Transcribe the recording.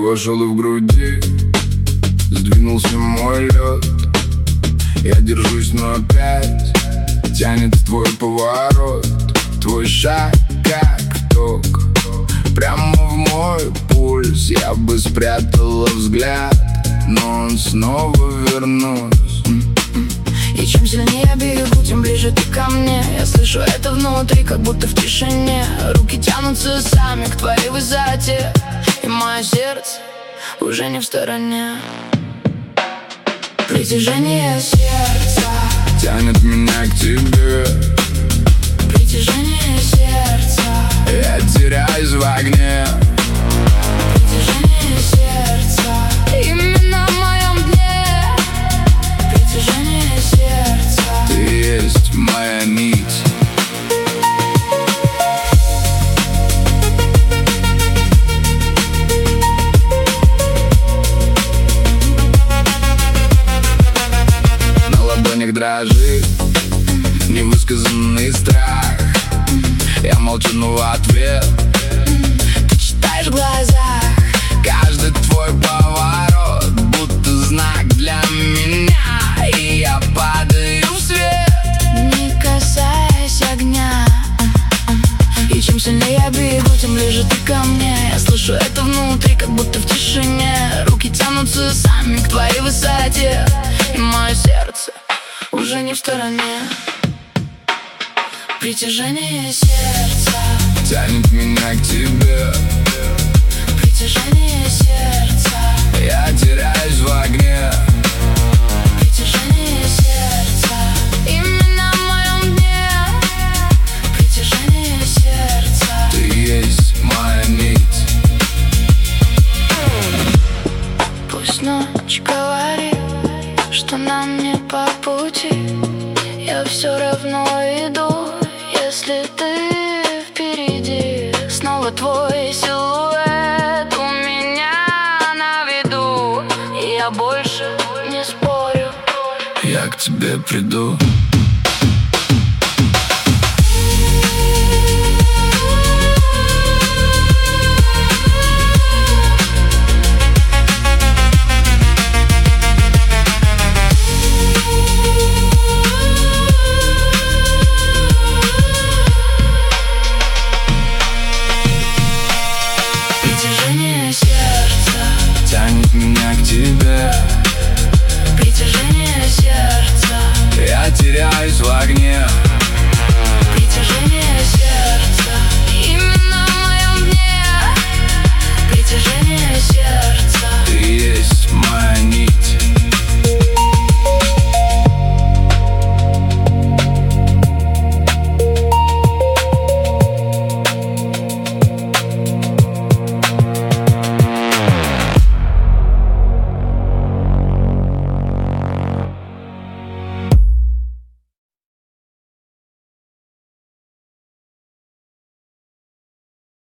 вошел и в груди сдвинулся мой лед. Я держусь, но опять тянет твой поворот. Твой шаг как ток прямо в мой пульс. Я бы спрятала взгляд, но он снова вернулся. И чем сильнее я бегу, тем ближе ты ко мне. Я слышу это внутри, как будто в тишине. Руки тянутся сами к твоей высоте, и мое сердце уже не в стороне. Притяжение сердца тянет меня к тебе. Притяжение сердца. Я теряюсь в огне. Притяжение сердца. Именно в моем дне. Притяжение сердца. Ты есть моя нить. На ладонях дрожит невысказанный страх. Я молчу, но в ответ ты читаешь в глазах. каждый твой поворот будто знак для меня, и я падаю в свет, не касаясь огня. И чем сильнее я бегу, тем ближе ты ко мне. Я слышу это внутри, как будто в тишине. Руки тянутся сами к твоей высоте, и мое сердце уже не в стороне. Притяжение сердца тянет меня к тебе. Притяжение сердца. Я теряюсь в огне. Притяжение сердца. Именно в моем дне. Притяжение сердца. Ты есть моя нить. Пусть ночь говорит, что нам не по пути, я все равно иду, если ты впереди. Снова твой силуэт у меня на виду, и я больше не спорю. Я к тебе приду.